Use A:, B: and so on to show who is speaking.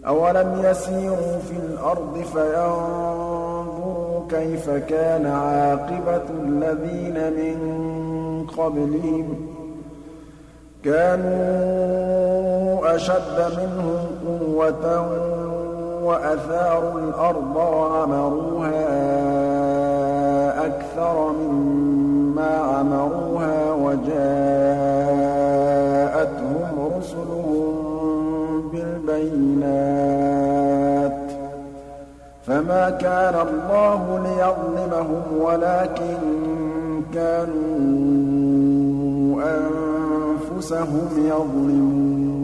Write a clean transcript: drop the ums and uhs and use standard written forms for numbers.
A: أَوَلَمْ يَسِيرُوا فِي الْأَرْضِ فَيَنظُرُوا كَيْفَ كَانَ عَاقِبَةُ الَّذِينَ مِن قَبْلِهِمْ ۚ كَانُوا أَشَدَّ مِنْهُمْ قُوَّةً وَأَثَارُوا الْأَرْضَ وَعَمَرُوهَا أَكْثَرَ مِمَّا عَمَرُوهَا وَجَاءَتْهُمْ رُسُلُهُم بِالْبَيِّنَاتِ ۖ فَمَا كَانَ اللَّهُ لِيَظْلِمَهُمْ وَلَٰكِن كَانُوا أَنفُسَهُمْ يَظْلِمُونَ